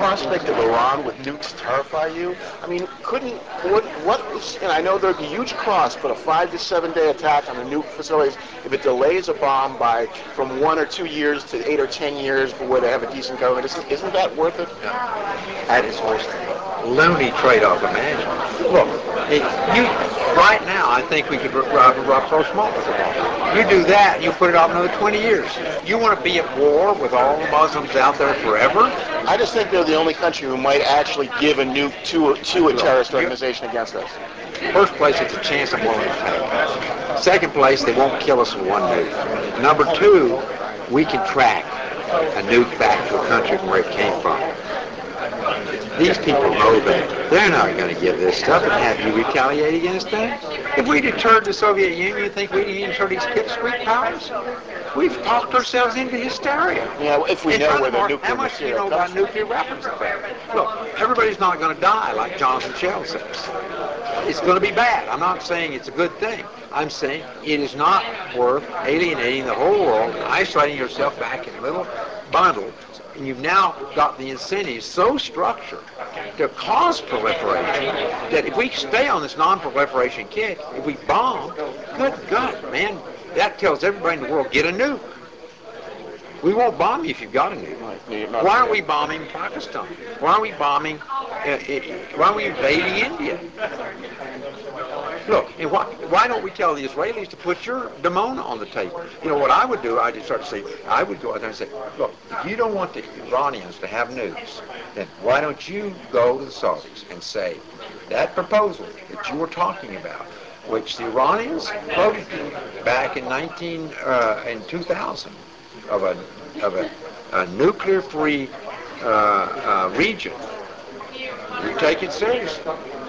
prospect of Iran with nukes terrify you? I mean, and I know there'd be huge cost, but a 5 to 7 day attack on the nuke facilities, if it delays a bomb by from 1 or 2 years to 8 or 10 years where they have a decent government, isn't that worth it? That is most loony trade-off imaginable. Look, right now, I think we could approach Malta with a bomb. You do that, you put it off another 20 years. You want to be at war with all the Muslims out there forever? I just think they're the only country who might actually give a nuke to a terrorist organization against us. First place, it's a chance I'm willing to take. Second place, they won't kill us with one nuke. Number two, we can track a nuke back to a country from where it came from. These people know that. They're not going to give this stuff and have you retaliate against them. If we deterred the Soviet Union, you think we'd deter these pipsqueak powers? We've talked ourselves into hysteria. Yeah, well, if we know where the nuclear how much do you know about nuclear weapons? Look, everybody's not going to die like Jonathan Shell says. It's going to be bad. I'm not saying it's a good thing. I'm saying it is not worth alienating the whole world, isolating yourself back in little bundles, and you've now got the incentives so structured to cause proliferation that if we stay on this non-proliferation kick, if we bomb, good God, man, that tells everybody in the world, get a nuke. We won't bomb you if you've got a nuke. Why aren't we bombing Pakistan? Why aren't we bombing, why aren't we invading India? Look, and why don't we tell the Israelis to put your Dimona on the table? You know what I would do? I'd start to say, I would go out there and say, look, if you don't want the Iranians to have nukes, then why don't you go to the Saudis and say, that proposal that you were talking about, which the Iranians voted back in 2000, of a nuclear-free region, you take it seriously.